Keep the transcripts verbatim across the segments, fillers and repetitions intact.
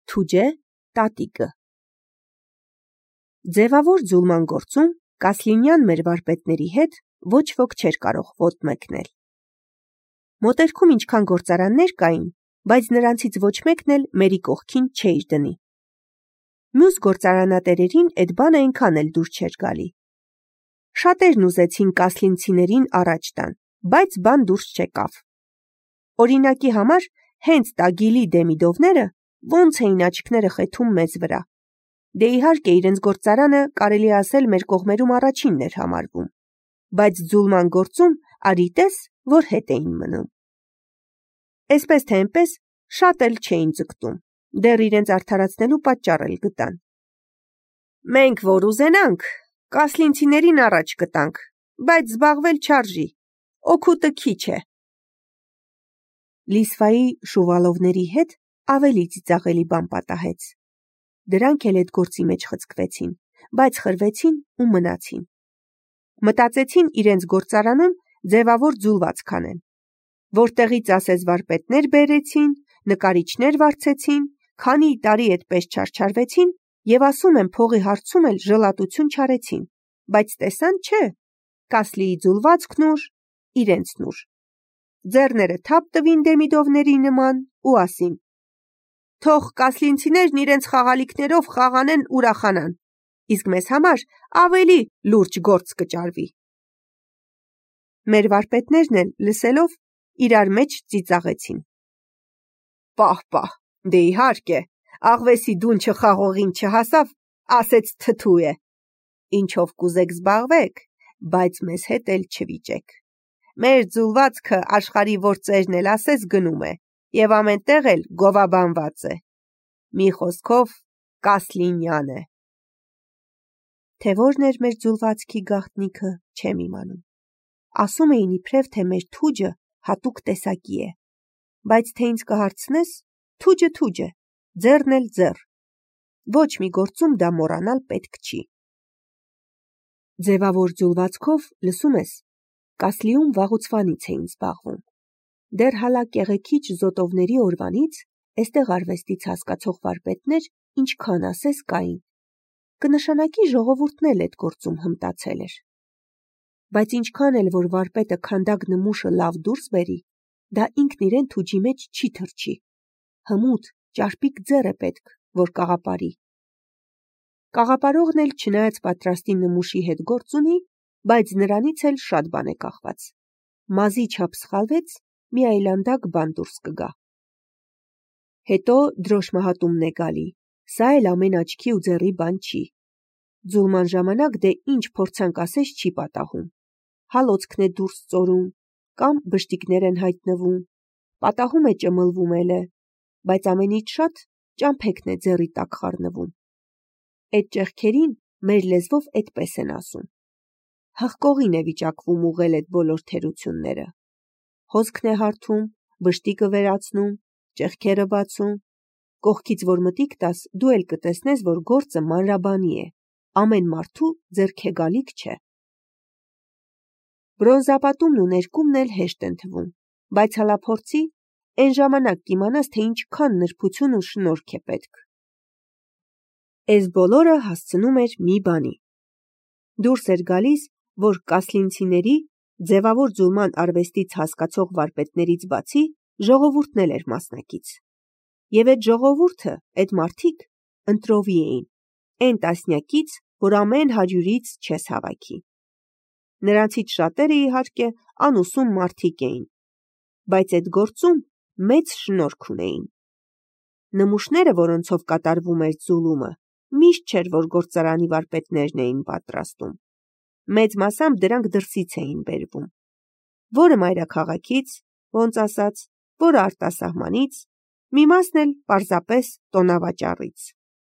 Թուջե տատիկը Ձևավոր ձուլման գործում Կասլինյան մեր վարպետների հետ ոչ ոք չէր կարող ոտ մեկնել։ Մոտերքում ինչքան գործարաններ կային, բայց նրանցից ոչ մեկն էլ մերի կողքին չէր դնի։ Մյուս գործարանատերերին այդ բանը այնքան էլ դուր չէր գալի։ Շատերն ուզեցին կասլինցիներին առաջ տան, բայց բան դուրս չեկավ։ Օրինակի համար հենց Տագիլի Դեմիդովները ոնց էին աչքները խեթում մեզ վրա։ Դե իհարկե իրենց գործարանը կարելի ասել մեր կողմերում առաջինն էր համարվում, բայց ձուլման գործում արի տես, որ հետ էին մնում։ Էսպես թե այնպես շատ էլ չէին ձգտում, դեռ իրենց արդարացնելու պատճառ էլ գտան։ Մենք որ ուզենանք, կասլինցիներին առաջ կտանք, բայց զբաղվել չարժի, օգուտը քիչ է։ Լիսվայի Շուվալովների հետ ավելի ծիծաղելի բան պատահեց։ Դրանք էլ այդ գործի մեջ խցկվեցին, բայց խրվեցին ու մնացին։ Մտածեցին իրենց գործարանում ձևավոր ձուլված քանեն, որտեղից ասես վարպետներ բերեցին, նկարիչներ վարձեցին, քանի տարի այդպես չարչարվեցին եւ ասում են փողի հարցում էլ ժլատություն չարեցին, բայց տեսան չէ, Կասլիի ձուլվածքն ուր, իրենցն ուր։ Ձեռները թափ տվին Դեմիդովների նման ու ասին. Թող կասլինցիներն իրենց խաղալիքներով խաղանեն ուրախանան, իսկ մեզ համար ավելի լուրջ գործ կճարվի։ Մեր վարպետներն էլ լսելով իրար մեջ ծիծաղեցին։ Պահ, պահ, դե իհարկե, աղվեսի դունչը խաղողին չհասավ, ասեց թթու է։ Ինչով կուզեք զբաղվեք, բայց մեզ հետ էլ չվիճեք։ Մեր ձուլվածքը աշխարհի որ ծերն էլ ասես գնում է, եւ ամենտեղ էլ գովաբանված է։ Մի խոսքով Կասլինյան է։ Թե որն էր մեր ձուլվածքի գաղտնիքը, չեմ իմանում։ Ասում էին իբրև թե մեր թուջը հատուկ տեսակի է, բայց թե ինձ կհարցնես, թուջը թուջ է, ձեռն էլ ձեռ։ Ոչ մի գործում դա մոռանալ պետք չի։ Ձևավոր ձուլվածքով, լսում ես, Կասլիում վաղուցվանից էին զբաղվում։ Դեռ հալա կեղեքիչ զոտովների օրվանից էստեղ արվեստից հասկացող վարպետներ ինչքան ասես կային։ Կնշանակի ժողովուրդն էլ այդ գործում հմտացել էր։ Բայց ինչքան էլ որ վարպետը քանդակ նմուշը լավ դուրս բերի, դա ինքն իրեն թուջի մեջ չի թռչի։ Հմուտ, ճարպիկ ձեռ է պետք, որ կաղապարի։ Կաղապարողն էլ չնայած պատրաստի նմուշի հետ գործ ունի, բայց նրանից էլ շատ բան է կախված։ Մազի չափ սխալվեց, մի այլանդակ բան դուրս կգա։ Հետո դրոշմահատումն է գալի, սա էլ ամեն աչքի ու ձեռի բան չի։ Ձուլման ժամանակ դե ինչ փորձանք ասես չի պատահում։ Հալոցքն է դուրս ծորում, կամ բշտիկներ են հայտնվում, պատահում է ճմլվում էլ է, բայց ամենից շատ ճամփեքն է ձեռի տակ խառնվում։ Այդ ճեղքերին մեր լեզվով այդպես են ասում։ Հղկողին է վիճակվում ուղղել այդ բոլոր թերությունները։ Հոսքն է հարթում, բշտիկը վերացնում, ճեղքերը բացում։ Կողքից որ մտիկ տաս, դու էլ կտեսնես, որ գործը մանրաբանի է, ամեն մարդու ձեռքեգալիք չէ։ Բրոնզապատումն ու ներկումն էլ հեշտ են թվում, բայց հալափորձի այն ժամանակ կիմանաս, թե ինչքան նրբություն ու շնորհք է պետք։ Այս բոլորը հասցնում էր մի բանի։ Դուրս էր գալիս, որ կասլինցիների ձևավոր ձուլման արվեստից հասկացող վարպետներից բացի ժողովուրդն էլ էր մասնակից։ Եվ այդ ժողովուրդը, այդ մարդիկ ընտրովի էին, այն տասնյակից, որ ամեն հարյուրից չես հավաքի։ Նրանցից շատերը իհարկե անուսում մարդիկ էին, բայց այդ գործում մեծ շնորհք ունեին։ Նմուշները, որոնցով կատարվում էր ձուլումը, միշտ չէր, որ գործարանի վարպետներն էին պատրաստում։ Մեծ մասամբ դրանք դրսից էին բերվում։ Որը մայրաքաղաքից, ոնց ասած, որը արտասահմանից, մի մասն էլ պարզապես տոնավաճառից։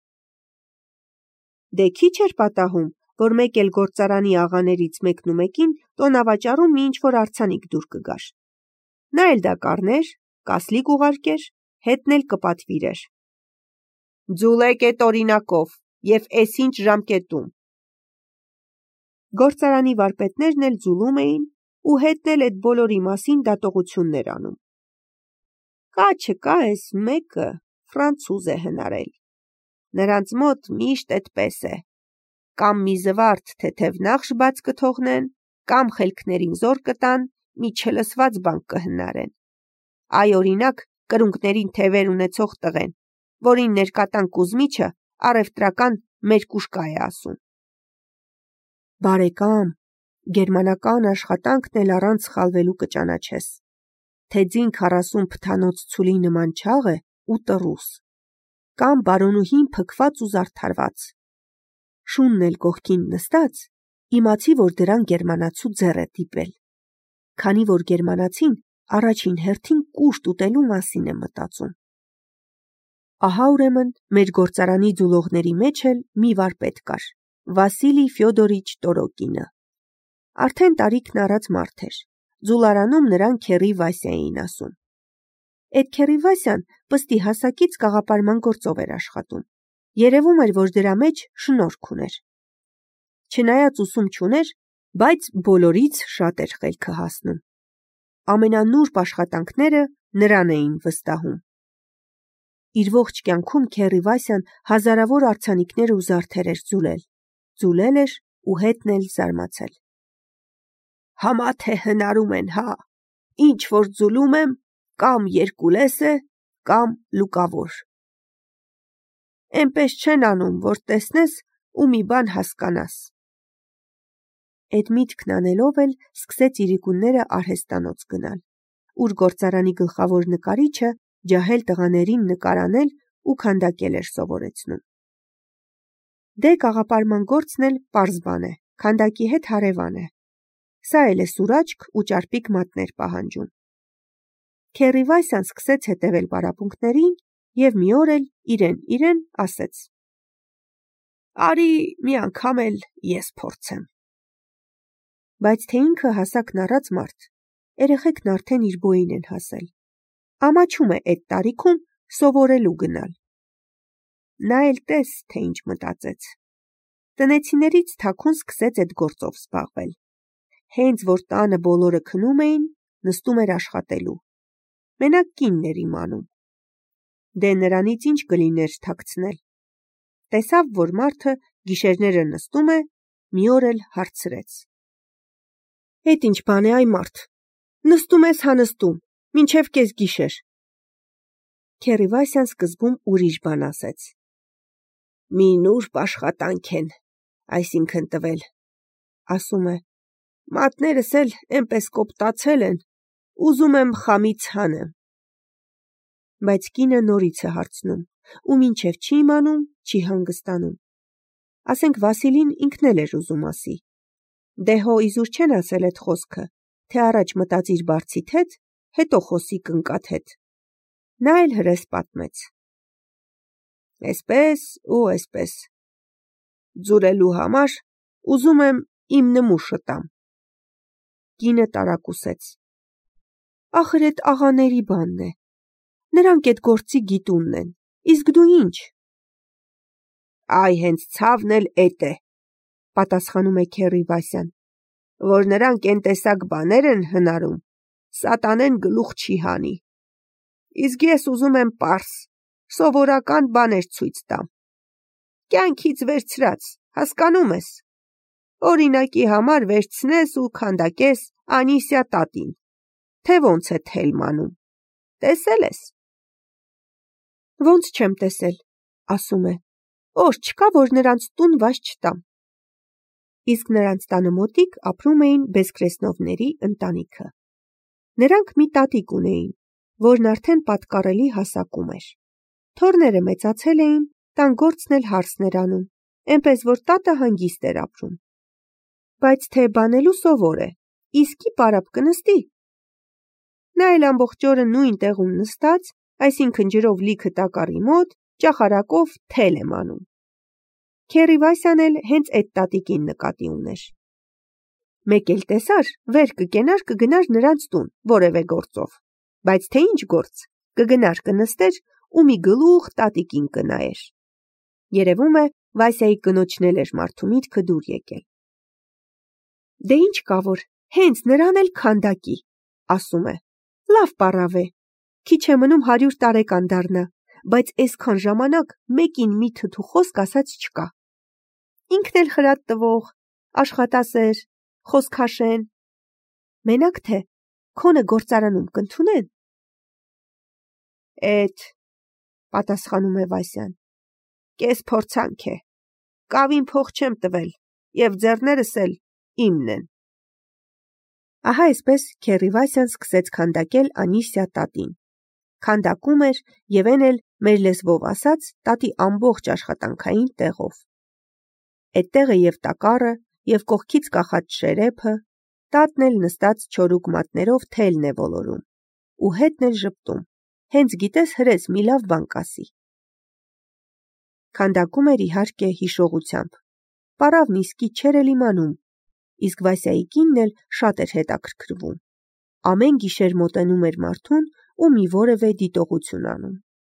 Դե քիչ էր պատահում, որ մեկ էլ գործարանի աղաներից մեկն ու մեկին տոնավաճառում մի ինչ-որ արձանիկ դուր կգար։ Նա էլ դա կառներ, կասլիկ ուղարկեր, հետն էլ կպատվիրեր։ Ձուլեք էդ օրինակով եւ էսինչ ժամկետում։ Գործարանի վարպետներն էլ ձուլում էին ու հետն էլ այդ բոլորի մասին դատողություններ անում։ Կա չկա էս մեկը, ֆրանցուզ է հնարել։ Նրանց մոտ միշտ այդպես է. կամ մի զվարթ թեթև նախշ բաց կթողնեն, կամ խելքներին զոր կտան, մի չլսված բան կհնարեն։ Այ օրինակ կրունկներին թևեր ունեցող տղեն, որին ներկատան Կուզմիչը առևտրական մերկուշկա է ասում։ Բարեկամ, գերմանական աշխատանքն էլ առանց սխալվելու կճանաչես, թե ձին քառասուն փթանոց ցուլի նման չաղ է ու տռուս, կամ բարոնուհին փքված ու զարդարված։ Շունն էլ կողքին նստած, իմացի, որ դրան գերմանացու ձեռ է դիպել, քանի որ գերմանացին առաջին հերթին կուշտ ուտելու մասին է մտածում։ Ահա ուրեմն մեր գործարանի ձուլողների մեջ էլ մի վարպետ կար, Վասիլի Ֆյոդորիչ Տորոկինը։ Արդեն տարիքն առած մարդ էր, ձուլարանում նրան քերի Վասյա էին ասում։ Էդ քերի Վասյան պստի հասակից կաղապարման գործով էր աշխատում, երևում էր, որ դրա մեջ շնորհք ուներ։ Չնայած ուսում չուներ, բայց բոլորից շատ էր խելքը հասնում։ Ամենանուրբ աշխատանքները նրան էին վստահում։ Իր ողջ կյանքում քերի Վասյան հազարավոր արձանիկներ ու զարդեր էր ձուլել, ձուլել էր ու հետն էլ զարմացել։ Համա թե հնարում են, հա, ինչ որ ձուլում եմ, կամ երկուլես է, կամ լուկավոր։ Էնպես չեն անում, որ տեսնես ու մի բան հասկանաս։ Էդ միտքն անելով էլ սկսեց իրիկունները արհեստանոց գնալ, ուր գործարանի գլխավոր նկարիչը ջահել տղաներին նկարանել ու քանդակել էր սովորեցնում։ Դե կաղապարման գործն էլ պարզ բան է, քանդակի հետ հարևան է։ Սա էլ է սուրաճք ու ճարպիկ մատներ պահանջում։ Քերի Վասյան սկսեց հետևել պարապմունքներին և մի օր էլ իրեն-իրեն ասեց. Արի մի անգամ էլ ես փորձեմ։ Բայց թե ինքը հասակն առած մարդ, երեխեքն արդեն իր բոյին են հասել։ Ամաչում է այդ տարիքում սովորելու գնալ։ Նա էլ տես, թե ինչ մտածեց։ Տնեցիներից թաքուն սկսեց այդ գործով զբաղվել։ Հենց որ տանը բոլորը քնում էին, նստում էր աշխատելու։ Մենակ կինն էր իմանում։ Դե նրանից ինչ կլիներ թաքցնել։ Տեսավ, որ մարդը գիշերները նստում է, մի օր էլ հարցրեց. Էդ ինչ բան է, այ մարդ, նստում ես հա նստում, մինչև կես գիշեր։ Քերի Վասյան սկզբում ուրիշ բան ասեց. Մի նուրբ աշխատանք են, այսինքն տվել, ասում է, մատներս էլ էնպես կոպտացել են, ուզում եմ խամից հանեմ։ Բայց կինը նորից է հարցնում, ու մինչև չի իմանում, չի հանգստանում։ Ասենք Վասիլին ինքն էլ էր ուզում ասի. Դե հո իզուր չեն ասել այդ խոսքը, թե առաջ մտածիր բարձիդ հետ, հետո խոսի կնկատ հետ։ Նա էլ հրես պատմեց. Էսպես ու էսպես։ Ձուլելու համար ուզում եմ իմ նմուշը տամ։ Կինը տարակուսեց. Ախր էդ աղաների բանն է։ Նրանք էդ գործի գիտունն են, իսկ դու ինչ։ Այ հենց ցավն էլ էդ է, պատասխանում է քերի Վասյան, որ նրանք են տեսակ բաներ են հնարում, սատանեն գլուխ չի հանի։ Իսկ ես ուզում եմ պարս, սովորական բաներ ցույց տամ։ Կյանքից վերցրած, հասկանում ես։ Օրինակի համար վերցնես ու քանդակես Անիսիա տատին, թե ոնց է թելմանում։ Տեսել ես։ Ոնց չեմ տեսել, ասում է, օր չկա, որ նրանց տուն վազ չտամ։ Իսկ նրանց տանը մոտիկ ապրում էին Բեսկրեսնովների ընտանիքը։ Նրանք մի տատիկ ունեին, որն արդեն պատկառելի հասակում էր։ Թոռները մեծացել էին, տան գործն էլ հարսն էր անում, էնպես որ տատը հանգիստ էր ապրում։ Բայց թե բանելու սովոր է, իսկի պարապ կնստի։ Նա էլ ամբողջ օրը նույն տեղում նստած, այսինքն ջրով լիքը տակառի մոտ, ճախարակով թել եմ անում։ Քերի Վասյան էլ հենց այդ տատիկին նկատի ուներ։ Մեկ էլ տեսար, վեր կկենար կգնար նրանց տուն, որևէ գործով, բայց թե ինչ գործ, կգնար կնստեր ու մի գլուխ տատիկին կնայեր։ Երևում է, Վասյայի կնոջն էլ էր մարդու միտքը դուր եկել։ Դե ինչ կա որ, հենց նրան էլ քանդակի, ասում է, լավ պարավ է, քիչ է մնում հարյուր տարեկան դառնա, բայց այսքան ժամանակ մեկին մի թթու խոսք ասած չկա։ Ինքն էլ խրատ տվող, աշխատասեր, խոսքաշեն։ Մենակ թե քոնը գործարանում կընդունեն։ Էդ, պատասխանում է Վասյան, կես փորձանք է, կավին փող չեմ տվել և ձեռներս էլ իմն են։ Ահա այսպես Քերի Վասյան սկսեց քանդակել Անիսիա տատին։ Քանդակում էր և են էլ մեր լեզվով ասած տատի ամբողջ աշխատանքային տեղով։ Էդտեղ է և տակառը, և կողքից կախած շերեփը, տատն էլ նստած չորուկ մատներով թելն է ոլորում, ու հետն էլ ժպտում, հենց գիտես հրես մի լավ բան կասի։ Քանդակում էր իհարկե հիշողությամբ, պարավն իսկի չէր էլ իմանում, իսկ Վասյայի կինն էլ շատ էր հետաքրքրվում, ամեն գիշեր մոտենում էր մարդուն ու մի որևէ դիտողություն անում։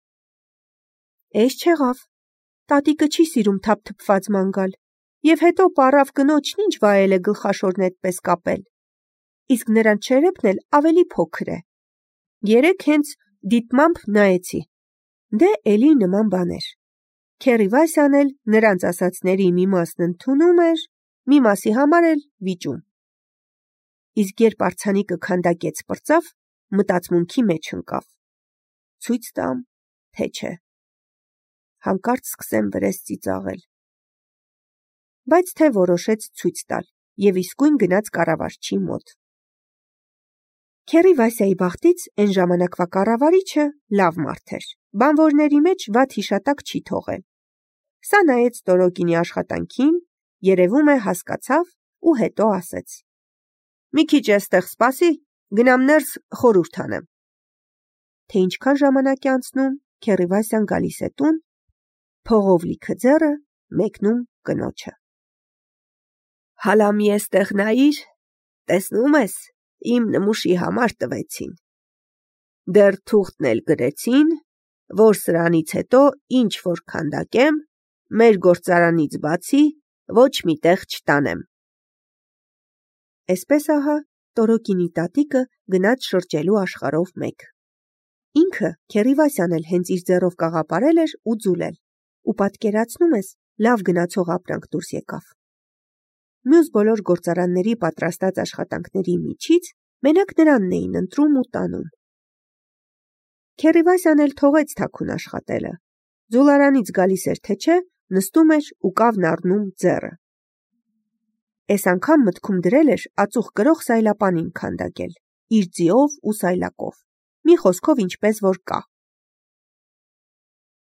Էս չեղավ, տատիկը չի սիրում թափթփված ման գալ, և հետո պարավ կնոջն ինչ վայել է գլխաշորն էդպես կապել, իսկ նրանց շերեփն էլ ավելի փոքր է։ Երեկ հենց դիտմամբ նայեցի, դե էլի նման բաներ։ Քերի Վասյան էլ նրանց ասածների մի մասն ընդունում էր, մի մասի համար էլ վիճում։ Իսկ երբ արձանիկը քանդակեց պրծավ, մտածմունքի մեջ ընկավ. ցույց տամ, թե չէ։ Հանկարծ սկսեմ վրես ծիծաղել։ Բայց թե որոշեց ցույց տալ և իսկույն գնաց կառավարչի մոտ։ Քերի Վասյայի բախտից այն ժամանակվա կառավարիչը լավ մարդ էր, բանվորների մեջ վատ հիշատակ չի թողել։ Սա նայեց Տորոգինի աշխատանքին, երևում է հասկացավ ու հետո ասեց. մի քիչ էստեղ սպասի, գնամ ներս խորհուրդ անեմ։ Թե ինչքան ժամանակ է անցնում, Քերի Վասյան գալիս է տուն, փողով լիքը ձեռը մեկնում կնոջը։ Հալա մի էստեղ նայիր, տեսնում ես, իմ նմուշի համար տվեցին։ Դեռ թուղթն էլ գրեցին, որ սրանից հետո ինչ որ քանդակեմ, մեր գործարանից բացի ոչ մի տեղ չտանեմ։ Այսպես ահա Տորոգինի տատիկը գնաց շրջելու աշխարհով մեկ։ Ինքը Քերի Վասյան էլ հենց իր ձեռով կաղապարել էր ու ձուլել, ու պատկերացնում ես, լավ գնացող ապրանք դուրս եկավ։ Մյուս բոլոր գործարանների պատրաստած աշխատանքների միջից մենակ նրանն էին ընտրում ու տանում։ Քերի Վասյան էլ թողեց թաքուն աշխատելը, ձուլարանից գալիս էր թե չէ, նստում էր ու կավն առնում ձեռը։ Այս անգամ մտքում դրել էր ածուխ կրող սայլապանին քանդակել, իր ձիով ու սայլակով, մի խոսքով ինչպես որ կա։